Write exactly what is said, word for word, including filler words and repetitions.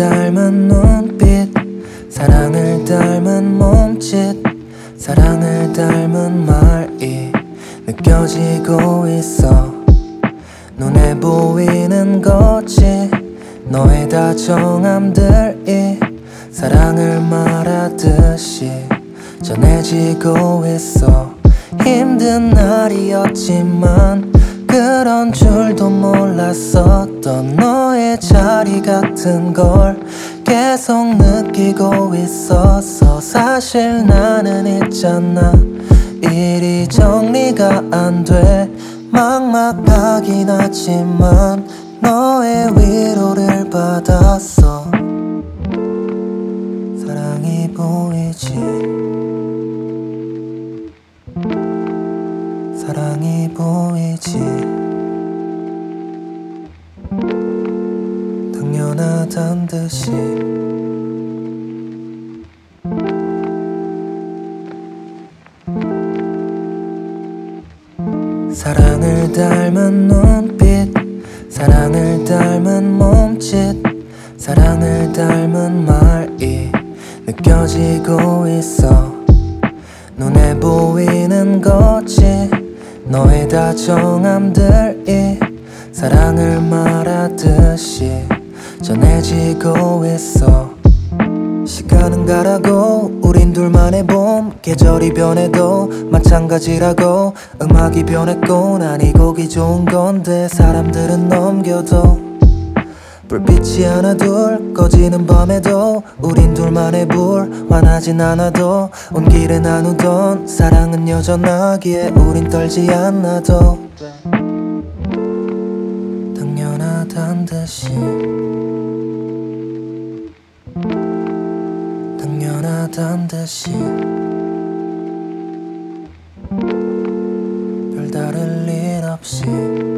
닮은 눈빛, 사랑을 닮은 몸짓, 사랑을 닮은 말이 느껴지고 있어. 눈에 보이는 거지, 너의 다정함들이 사랑을 말하듯이 전해지고 있어. 힘든 날이었지만 그런 줄도 몰랐었던 너의 자리 같은 걸 계속 느끼고 있었어. 사실 나는 있잖아, 일이 정리가 안 돼. 막막하긴 하지만 너의 위로를 받았어. 사랑이 보이지, 사랑이 보이지. 당연하단 듯이 사랑을 닮은 눈빛, 사랑을 닮은 몸짓, 사랑을 닮은 말이 느껴지고 있어. 눈에 보이는 거지, 너의 다정함들이 사랑을 말하듯이 전해지고 있어. 시간은 가라고 우린 둘만의 봄, 계절이 변해도 마찬가지라고. 음악이 변했고 난 이 곡이 좋은 건데 사람들은 넘겨도 불빛이 하나 둘 꺼지는 밤에도 우린 둘만의 불, 환하진 않아도 온 길에 나누던 사랑은 여전하기에 우린 떨지 않아도 당연하단 듯이 당연하단 듯이 별다를 일 없이